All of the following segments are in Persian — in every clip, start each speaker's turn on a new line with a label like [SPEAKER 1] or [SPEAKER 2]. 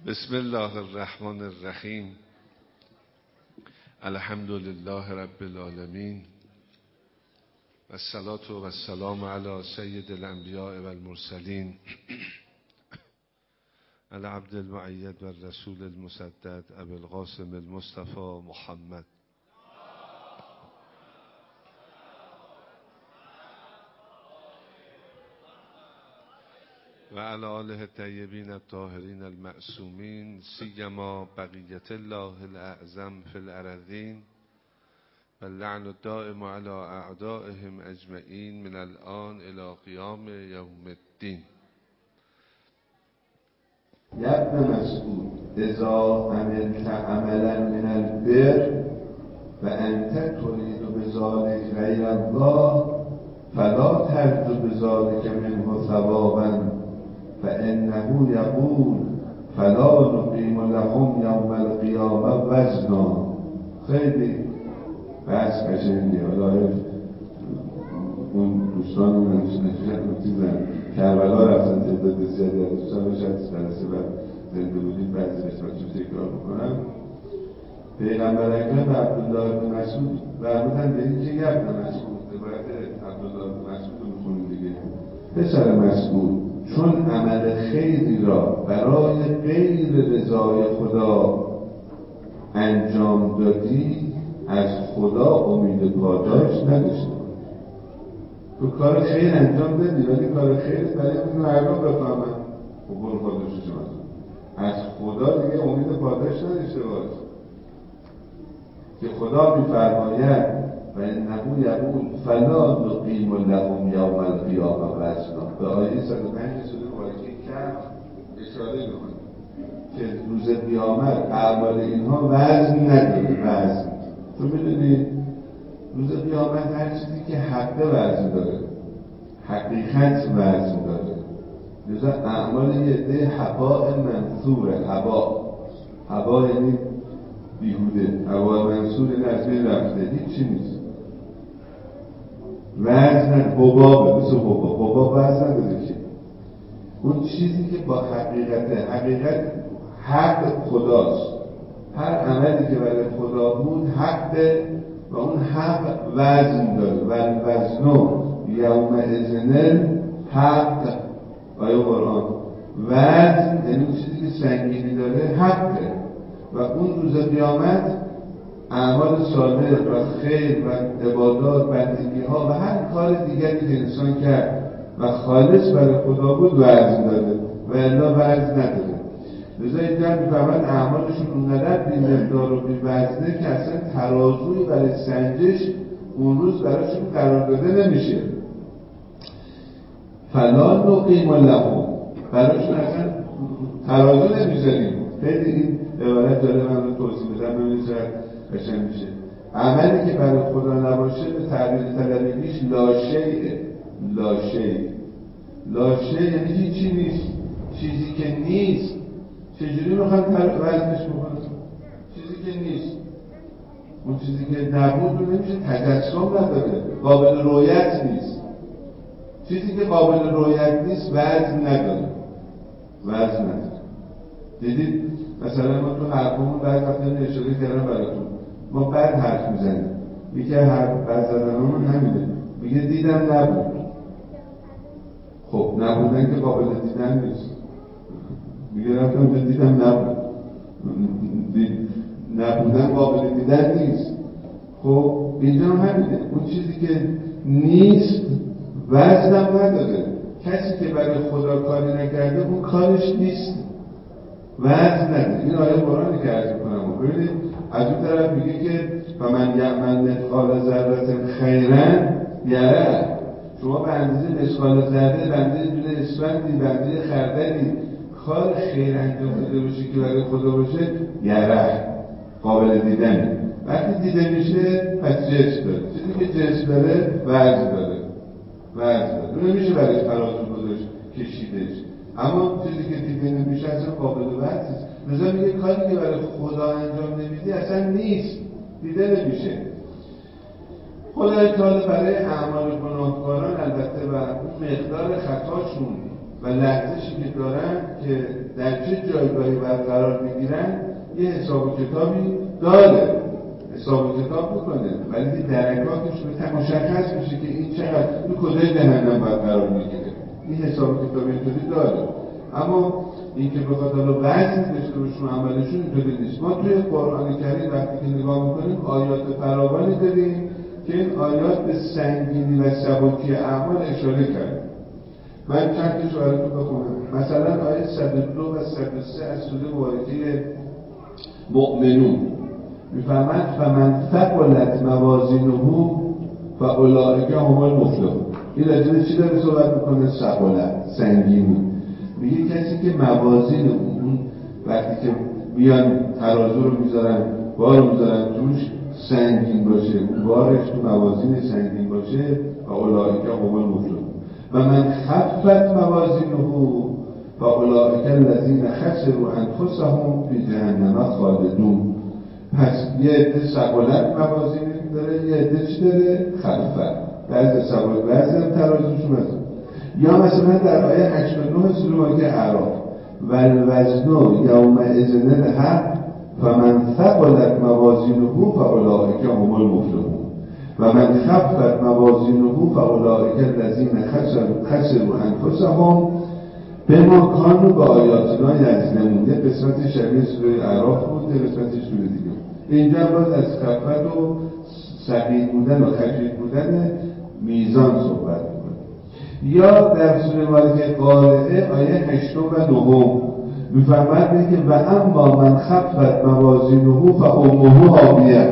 [SPEAKER 1] بسم الله الرحمن الرحیم. الحمد لله رب العالمین و الصلاة و السلام علی سید الانبیاء و المرسلین العبد المؤید و الرسول المسدد ابی القاسم المصطفى محمد و علی آله الطیبین الطاهرین المعصومین سیما بقیت الله الاعظم فی الارضین و اللعن الدائم علی اعدائهم اجمعین من الان الی قیام یوم الدین.
[SPEAKER 2] یا ابن مسعود اذا عملت عملا من البر و انت تريد بذلك غیر الله فلا ترجو بذلك منه ثوابا فانه یقول فلا نقیم لهم یوم القیامه وزنا. خیلی بحث قشنگیه. حالا اون دوستان من چیزن کربلا رفتن تعداد زیادی از دوستان شاید جلسه و زنده بودیم بعضی قسمتشو تکرار میکنم. پیغمبر اکرم به عبدالله بن مسعود فرمودن به این که یه ابن مسعود باید عبدالله بن مسعود رو میخونیم دیگه. پسر مسعود چون عمل خیری را برای غیر رضای خدا انجام دادی از خدا امید پاداش نداشته. تو کار خیر انجام دادی ولی کار خیر برای این مردم بفهمن و برو پاداش شما از خدا دیگه امید پاداش نداشته باش که خدا میفرماید و انه یقول فلا نقیم لهم یوم القیامه وزنا. به آیه 105 سوره مبارکه کهف اشاره می‌کنه که روز قیامت اعمال اینها وزن نداره. وزن تو می‌دونید روز قیامت هر چیزی که حق وزن داره، حقیقت وزن داره. لذا اعمال یه عده هباء منثوره. هبا یعنی بیهوده. هباء منثور یعنی از بین رفته، هیچی نیست. وزن نداره. حبابه، مثل حباب وزن نداره که. اون چیزی که با حقیقت حق خداست. هر عملی که برای خدا بود حقه و اون حق وزن داره. وزنو یوم اذن حق. آیه قرآن وزن یعنی اون چیزی که سنگینی داره حقه و اون روز قیامت اعمال صالح و خیر و عبادات بندگی ها و هر کار دیگری که انسان کرد و خالص برای خدا بود وزن داره و الا وزن نداره. لذا اینجا میفهمن اعمالشون اونقدر بی مقدار و بی وزنه که اصلا ترازوی برای سنجش اون روز برایشون قرار داده نمیشه. فلا نقیم لهم برایشون اصلا ترازو نمیذاریم. خیلی این عبارت داره من رو توضیح بدم ببینید چقدر قشنگ میشه. عملی که برای خدا نباشه به تعبیر طلبگیش لاشیه. لاشه یعنی هیچی نیست. چیزی که نیست چجوری میخوان وزنش بکنن؟ چیزی که نیست. اون چیزی که نبود رو نمیشه تجسم نداره. قابل رویت نیست. چیزی که قابل رویت نیست وزن نداره. دیدید مثلا ما تو حرفمون بعد وقتا اشاره کردم براتون ما بعد حرف میزنیم. یکی حرف بعد زدنمون همینه. میگه دیدم نبود. خب نبودن که قابل دیدن نیست. میگه رفتم که دیدم نبود. نبودن قابل دیدن نیست. خب اینجا همینه. اون چیزی که نیست وزنم نداره. کسی که برای خدا کاری نکرده اون کارش نیست. وزن نداره. این آیه قرآنی که عرض میکنم ببینید از اون طرف میگه که و من یعمل مثقال ذره خیرا یره. شما به اندازه مثقال ذره، به اندازه دونه اسفندی، به اندازه خردلی کار خیر انجام داده باشه که برای خدا باشه یره قابل دیدنه. وقتی دیده میشه پس جنس داره. چیزی که جنس داره وزن داره. نمیشه برای ترازو گذاشت کشیدش. اما چیزی که دیده نمیشه اصلا قابل وزن نیست. لذا میگه کاری که برای خدا انجام نمیدی اصلا نیست، دیده نمیشه. خدای تعالی برای اعمال گناهکاران البته و اون مقدار خطاشون و لغزشی که دارن که در چه جایگاهی قرار میگیرن یه حساب و کتابی داره، حساب و کتاب میکنه، ولی درکاتش به مشخص میشه که این چقدر تو کجای جهنم باید قرار میگیره. این حساب و کتاب اینطوری داره، اما این که بخواد حالا وزن داشته باشیم عملشون اینطوری نیست. ما توی قرآن کریم وقتی که نگاه میکنیم آیات فراوانی داریم که این آیات به سنگینی و سبکی اعمال اشاره کرد. من چند تاشو براتون بخونم. مثلا آیه 102 و 103 از سوره مبارکه مؤمنون میفرماید فمن ثقلت موازینه فاولئک هم المفلحون. این راجع چی داره صحبت میکنه؟ ثقلت، سنگینی. میگه کسی که موازین اون وقتی که میان ترازو رو میذارن، بار رو میذارن توش سنگین باشه، اون بارش تو موازین سنگین باشه و اولئک هم المفلحون. و من خفت موازینه فاولئک الذین خسروا انفسهم فی جهنم خالدون. پس یه عده ثقلت موازینی داره، یه عده چی داره؟ خفت. بعضی ثقلت، بعضی هم ترازوشون هست. یا مثلا در آیه 89 سوره مبارکه اعراف والوزن یومئذ الحق فمن ثقلت موازینه فاولئک هم المفلحون و من خفت موازینه فاولئک الذین خسروا انفسهم بما کانوا بآیاتنا یظلمون. یه قسمت شبیه سوره اعراف بود، یه قسمتش سوره دیگه. اینجا باز از خفت و ثقیل بودن و خفیف بودن میزان صحبت می‌کنه. یا در سوره مبارکه قارعه آیه 8 و 9 می‌فرماید که و اما من خفت موازینه فامه هاویه.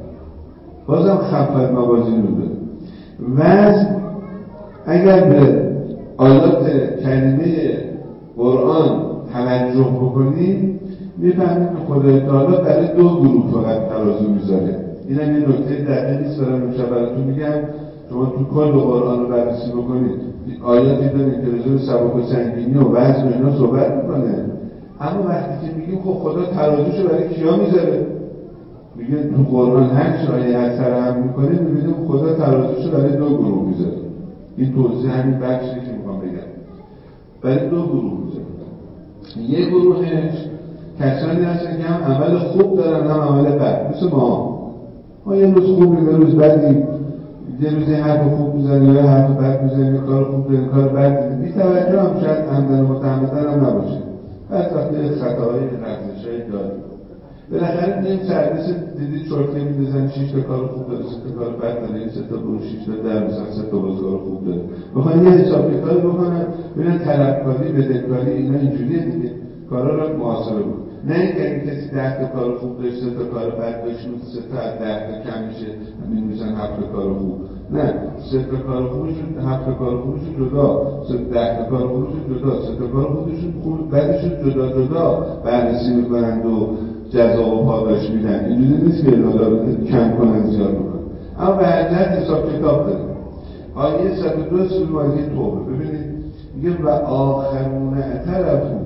[SPEAKER 2] بازم خفت موازینه داره. وزن اگر به آیات کریمه قرآن توجه بکنیم میفهمیم که خدای تعالی برای دو گروه فقط ترازو میذاره. اینم یه نکته دقیقی نیست، دارم امشب براتون میگم. شما تو کل قرآن رو بررسی بکنید آیاتی داریم که راجع به سبک و سنگینی و وزن و اینا صحبت میکنه، اما وقتی که میگیم خب خدا ترازوشو برای کیا میذاره، میگه تو قرآن هر آیه اکثر هم میکنه میبینیم خدا ترازوشو برای دو گروه میذاره. این توضیح همین بخشی که میخوام بگم برای دو گروه میذاره. یه گروهش کسانی هستن که هم عمل خوب دارن هم عمل بد. مثل ما یه روز خوبی، یه روز بدی، یه روزی حرف خوب میزنیم، یه حرف بد میزنیم، کار خوب داریم، کار بد داریم. بی توجه هم شاید عمدن و متعمدن هم نباشه. بعد وقتی خطاهای لغزش‌های داریم بالاخره میگیم سرویس دیدی چرتکه می‌دازن 6 تا کار خوب داره، 3 تا کار بد داره، این 3 تا برو 6 تا در مثلا 3 تا باز کار خوب داره. میخوان یه حساب کتابی بکنن ببینن طلبکاری بدهکاری اینا اینجوریه دیگه، کارا رو محاسبه کن. نه اینکه کسی 10 تا کار خوب داشت 3 تا کار بد داشت 3 تا از 10 تا کم میشه می‌نویسن 7 تا کار خوب. نه 3 تا کار خوبشون 7 تا کار خوبشون جدا، 10 تا کار خوبشون جدا، 3 تا کار خوبشون خوب بعدشون جدا بررسی می‌کنن و جزا و پاداش میدن. اینجوری نیست که کم کنن زیاد بکنن، اما به هر جهت حساب کتاب داره. آیه 102 سوره مبارکه توبه ببینید میگه و آخرون اعترفوا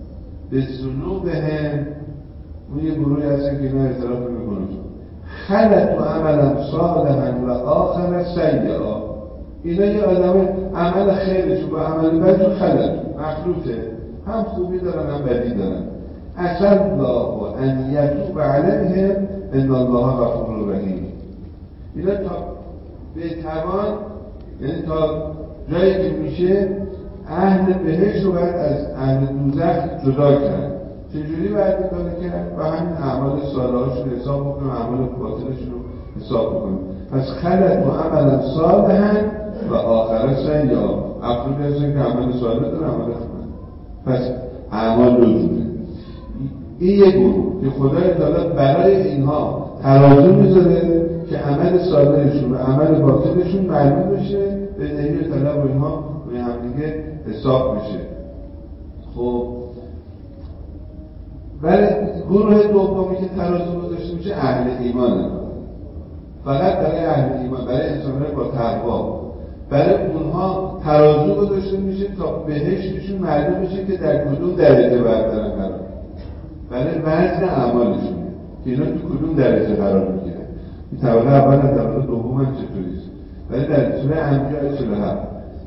[SPEAKER 2] بذنوبهم. اون یه گروهی هستن که اینا اعتراف نمیکنن خلطوا عملا صالحا و آخر سیئا. اینا یه آدم عمل خیرشون و عمل بدشون خلط مخلوطه، هم خوبی دارن هم بدی دارن. عسى الله ان یتوب علیهم ان الله غفور رحیم. اینا تا بتوان، یعنی تا جایی که میشه اهل بهشت رو باید از اهل دوزخ جدا کرد. چجوری باید جدا کرد؟ و همین اعمال صالحاشون رو حساب بکنیم، اعمال باطلشون رو حساب بکنیم. پس خلط و عملا صالحا و آخر سیئا. افرادی هستن که عمل صالح دارن، عمل خوب. پس اعمال دو جوره. این یک گروه که خدای تعالی برای اینها ترازو میذاره که عمل صالحشون و عمل باطلشون معلوم بشه، بدهی و طلب و اینها روی هم دیگه حساب بشه. خب برای گروه دومی که ترازو گذاشته میشه اهل ایمان، فقط برای اهل ایمان، برای انسان‌های با تقوا، برای اونها ترازو گذاشته میشه تا بهشتشون معلوم بشه که در کدوم درجه بردارن قرار، برای وزن اعمالشونه که اینا تو کدوم درجه قرار میگیره. این طبقه اول و طبقه دوم هم چطوریست. ولی در سوره انبیاء 47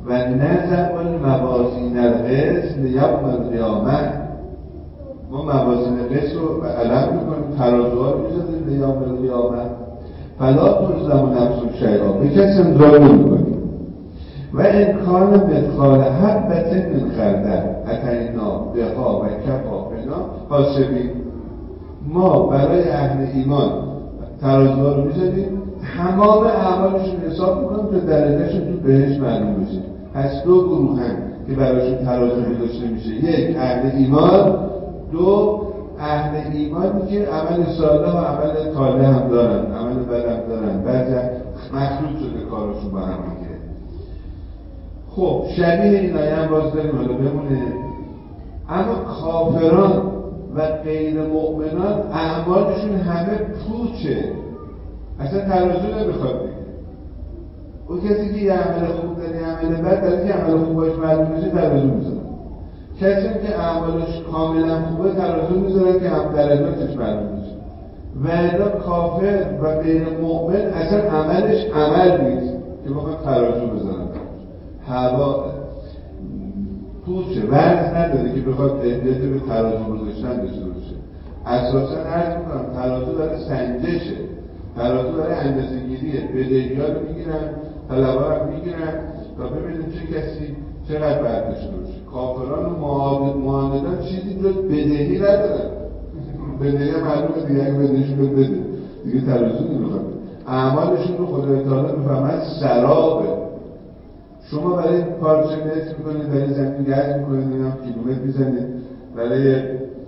[SPEAKER 2] و نضع الموازین القسط لیوم القیامه. ما موازین قسط رو علم میکنیم، ترازوها رو میذاریم لیوم القیامه. فلا تظلم نفس شیئا، به کسی هم ظلم نمی‌کنیم. و امکان مثقال حبة من خردل اتینا بها و کفا بنا حاسبین. ما برای اهل ایمان ترازوها رو میذاریم، تمام اعمالشون حساب میکنیم تا درجهشون تو بهشت معلوم بشه. پس دو گروه هم که برایشون ترازو گذاشته میشه، یک اهل ایمان، دو اهل ایمانی که عمل صالح و عمل طالح هم دارن، عمل بد هم دارن، بعضی مخلوط شده کارشون با هم دیگه. خب شبیه این آیه هم باز داریم، حالا بمونه. اما کافران و غیر مؤمنان اعمالشون همه پوچه، اصلا ترازو نمیخواد دیگه. اون کسی که یه عمل خوب داره یه عمل بد داره، که عمل خوب باش معلوم بشه ترازو میذاره. کسی که اعمالش کاملا خوبه ترازو میذاره که هم درجاتش معلوم بشه. و الا کافر و غیر مؤمن اصلا عملش عمل نیست که بخواد ترازو بذارن، هوا پوچه، ورز نداره که بخواد احتیاج به ترازو گذاشتن داشته باشه. اساسا عرض میکنم ترازو برای سنجشه، ترازو برای اندازه‌گیریه. بدهی‌ها رو میگیرن، طلب‌ها رو میگیرن تا ببینن چه کسی چقدر برداشته باشه. کافران و معاندان چیزی جز بدهی ندارن. بدهی معلومه دیگه، اگه بدهیشون رو بده دیگه ترازو نمیخواد. اعمالشون رو خدای تعالی میفهمد سرابه. شما برای پارچه متر میکنید، برای زمین گرد میکنید، کیلومتر میزنید، برای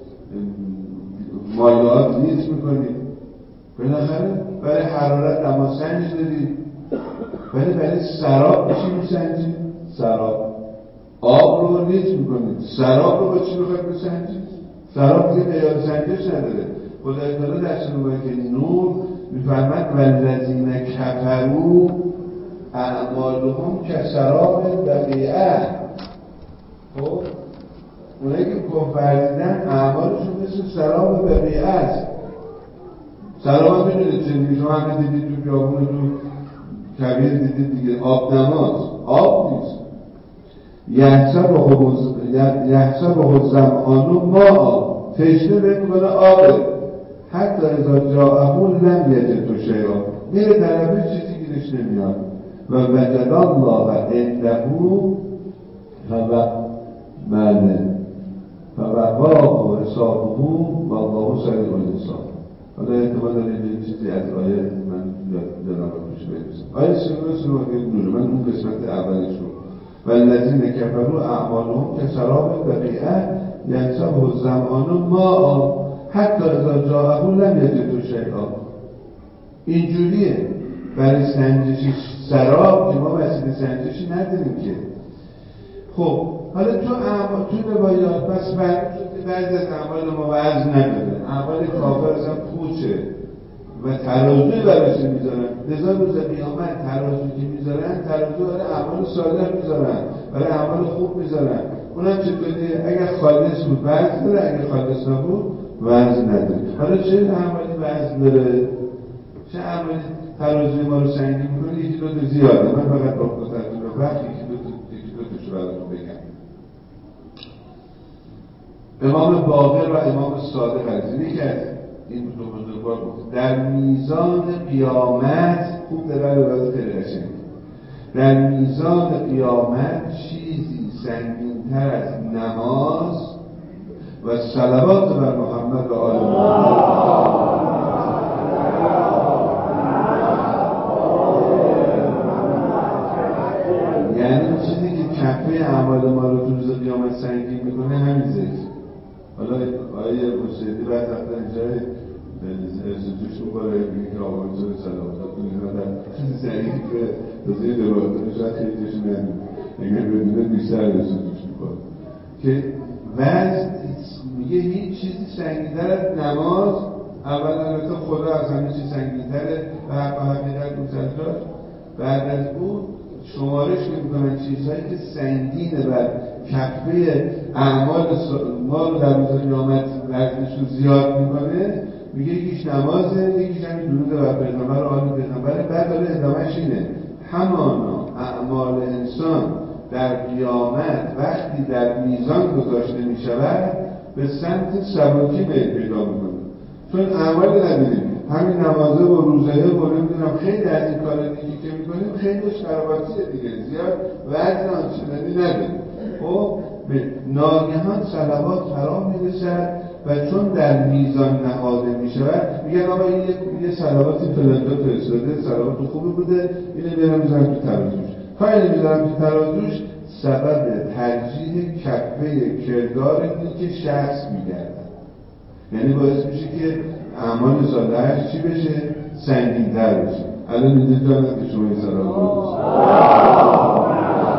[SPEAKER 2] مایعات لیتر میکنید، بالاخره برای حرارت دماسنج دارید، ولی برای سراب چی میسنجید؟ سراب. آب رو لیتر میکنید، سراب رو با چی میخواید بسنجید؟ سراب دیگه معیار سنجش نداره. خدای تعالی در سوره که نور میفرماد والذین کفروا اعمالهم کسراب بقیعه. خب اونایی که کفر ورزیدن اعمالشون مثل سراب بقیعه است. سراب هم میدونید چه دیگه، شما همه دیدید تو بیابون تو کویر دیدید دیگه، آب نماست، آب نیست. یحسبه الظمآن ماء، تشنه به میکنه آبه، حتی اذا جاءه لم یجد شیئا، میره طرفش چیزی گیرش نمیاد. و وجد الله عنده فوقاه حسابه والله سریع الحساب. حالا احتمال داره یه چیزی از آیه من یادم روش بریزم. آیه سوره نوره، من اون قسمت اولش رو والذین کفروا اعمالهم کسراب بقیعه یحسبه الظمآن ماء حتی اذا جاءه لم یجد شیئا. اینجوریه برای سنجش سراب که ما وسیله سنجشی نداریم که. خب حالا تو روایات پس بعضی از اعمال ما وزن نداره، اعمال کافر اصلا پوچه و ترازوی برایش میذارن. لذا روز قیامت ترازویی که میذارن ترازو برای اعمال صالح میذارن، برای اعمال خوب میذارن. اونم چطوریه؟ اگر خالص بود وزن داره، اگر خالص نبود وزن نداره. حالا چه اعمالی وزن داره؟ چه اعمالی ترازوی ما رو سنگین میکنه؟ یکی دو تا زیاده، من فقط با خاطرتون رو وقت یکی دو تاشو براتون بگم. امام باقر و امام صادق علیه که از این دو بزرگوار گفت در میزان قیامت، خوب دقیقه روایت خیلی قشنگه، در میزان قیامت چیزی سنگین‌تر از نماز و صلوات بر محمد و آل محمد. یعنی چیزی که کفه اعمال ما رو تو روز قیامت سنگین میکنه همین ذکر. حالا آیه حسینی بعد رفتن اینجای ارزجوش میکنه بگه که آقا اینجا سلامتاتون اینا در چیزی سنگین که تازه این روایتون شاید خیلی کشون ندید، اگر بدونه بیشتر ارزجوش میکنه که وزن میگه هیچ چیزی سنگین‌تر از نماز. اول البته خدا از همه چیز سنگین‌تره و حقیقت مسلجاش. بعد از اون شمارش میکنن چیزهایی که سنگینه بر کفه اعمال ما رو در روز قیامت وزنشون زیاد میکنه. میگه یکیش نمازه، یکیش همین درود بر پیغمبر و آل پیغمبر. بعد داره ادامهش اینه همانا اعمال انسان در قیامت وقتی در میزان گذاشته می شود به سمت سبکی میل پیدا میکنه، چون اعمال نبینیم، همین نمازه و روزه و نمیدونم خیلی از این کار نیکی که میکنیم خیلیش خراباتیه دیگه، زیاد وزن آنچنانی نداره. خب ناگهان صلوات فرا میرسد و چون در میزان نهاده میشود میگن آقا این یه صلواتی فلانجا فرستاده، صلوات خوبی بوده، اینو بیارم میذارم تو ترازوش. تا اینو میذارم تو ترازوش سبب ترجیح کفه کردار نیک شخص میگردن، یعنی باعث میشه که اعمال صالحش چی بشه؟ سنگین‌تر بشه. الان اینجا جانم که شما این صلوات بفرستید.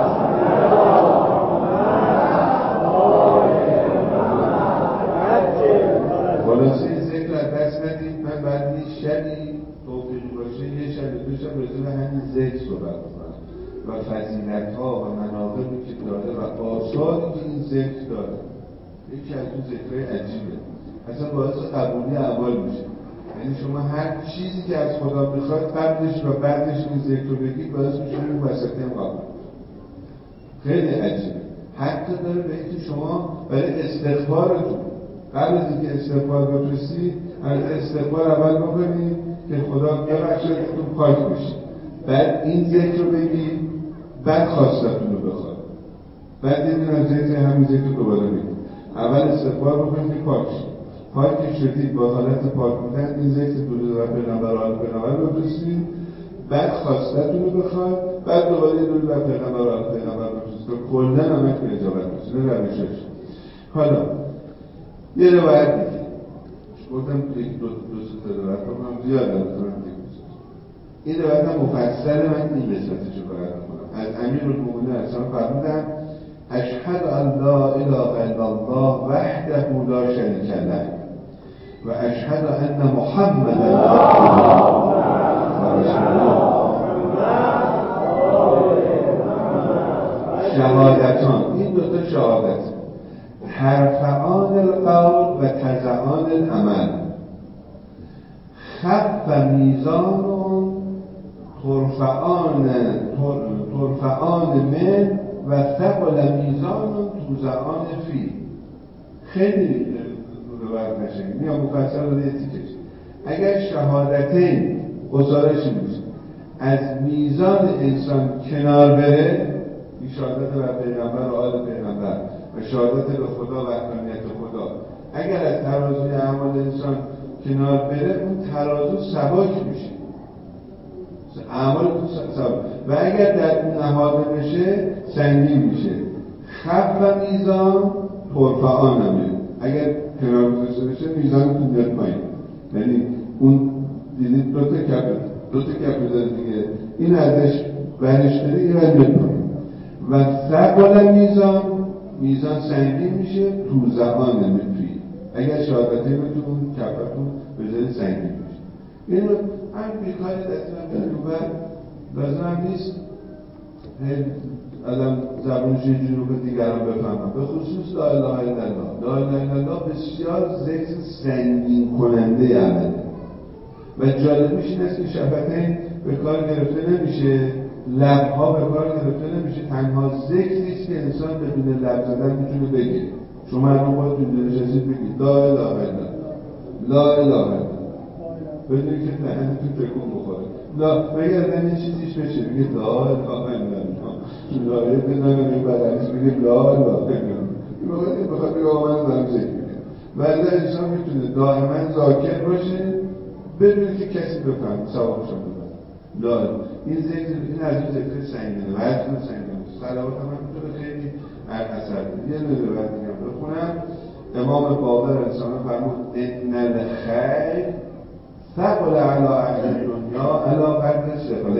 [SPEAKER 2] خلاصه ذکر از دست ندید. من بعد یه شبی توفیقی باشه یه شب دو شب راجع به همین ذکر صحبت کنم و فضیلت‌ها و مناقبی که داره و آثاری که این ذکر داره. یکی از اون ذکرهای عجیبه، اصلا باعث قبولی اعمال میشه. یعنی شما هر چیزی که از خدا میخواد قبلش و بعدش این ذکر رو بگید باعث میشه اون وسطی هم قبول. خیلی عجیبه. حتی داره به اینکه شما برای استغفارتون قبل از اینکه استغفار بفرستید از استغفار اول بکنید که خدا ببخشدتون پاک بشید، بعد این ذکر رو بگید، بعد خواستتون رو بخواد، بعد دیدین از ذکر همین ذکر رو دوباره بگید. اول استغفار بکنید که پاک شید، پاک که شدید با حالت پاک بودن این ذکر درود بر پیغمبر و آل پیغمبر بفرستید، بعد خواستتون رو بخواد، بعد دوباره درود بر پیغمبر و آل پیغمبر بفرستید تا کلاً همتون اجابت بشه. نه روشش. حالا یه روایت دیگه گفتم یک دو سه روایت بکنم زیاد نمیتونم دیگه. این روایت هم مفصل، من این قسمتشو باید بکنم. از امیرالمومنین اصلا فرمودن اشهد ان لا اله الا الله وحده لا شریک له و اشهد ان محمدا عبده و رسوله. شهادتان، این دوتا شهادت ترفعان القول و تضعان العمل، خف میزان ترفعان من و ثقل میزان توزعان فی. خیلی روایت نشنید یا مفصل رو تیکش. اگر شهادتین قصارش میشه از میزان انسان کنار بره، این شهادت بر پیغمبر و آل پیغمبر و شهادت به خدا و وحدانیت خدا، اگر از ترازوی اعمال انسان کنار بره اون ترازو سبک میشه، اعمال سبک، و اگر در اون نهاده بشه سنگین میشه. خف میزان ترفعان همه، اگر کنار گذاشته بشه میزانتون میاد پایین. یعنی اون دیدید دو تا کف داره دیگه، این ازش برش داری این ور میاد پایین. و ثقل میزان سنگین میشه، توزعان میفی، اگر شهادتینتون کفتون به جای سنگین میشه. اینو هم بیکاری دست من بگیرم لازم هم نیست آدم زبانش یه جوری رو به دیگران بفهمم. به خصوص لا اله الا الله. لا اله الا الله بسیار ذکر سنگین کننده عمله و جالبش این است که شفتین به کار گرفته نمیشه، لبها به کار گرفته نمیشه، تنها ذکری است که انسان بدون لب زدن میتونه بگه. شما الان خودتون نشستید بگید لا اله الا الله، لا اله الا الله، بدون که دهنتون تکون بخوره. لا مگر دن چیزیش بشه بگید لا اله الا الله، لایه بزنم این بدنش بگید لا اله الا الله، بخواد بگه آقا من دارم ذکر میگم. ولی انسان میتونه دائما ذاکر باشه بدون که کسی بفهمه، ثوابش هم ببره. لا این ذکر، این از این ذکر سنگینه، وزن سنگینه. صلوات هم میتونه خیلی اثر بده. یه نوع روایت دیگه بخونم. امام باقر انسان فرمود ان الخیر ثقل علی اهل الدنیا علی قدر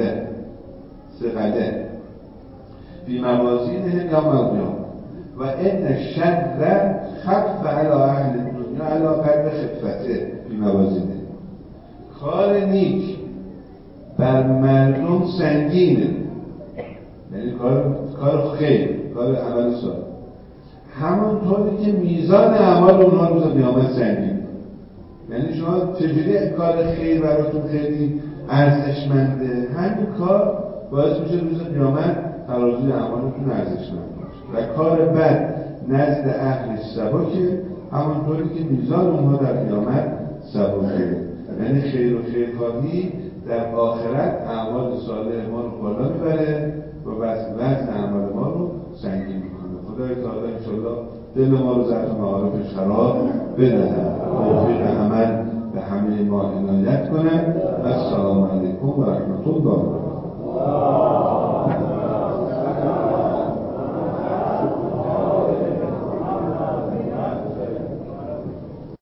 [SPEAKER 2] ثقله فی موازینهم یوم القیامه و ان الشر خف علی اهل الدنیا علی قدر خفته فی موازینهم. کار نیک بر مردم سنگینه، یعنی کار خیر، کار عمل صالح، همونطوری که میزان اعمال اونها روز قیامت سنگینه. یعنی شما چجوری کار خیر براتون خیلی ارزشمنده، همین کار باعث میشه روز قیامت ترازوی اعمالتون ارزشمند باشه و کار بد نزد اهل سبکه، همانطوری که میزان اونها در قیامت سبکه. یعنی خیر و خیرخواهی در آخرت اعمال صالح ما رو بالا میبره و وزن اعمال ما رو سنگین میکنه. خدای تعالی انشالله دل ما رو ذات معارفش قرار بدهد، توفیق عمل به همه ما عنایت کنه. السلام علیکم و رحمت الله و برکاته.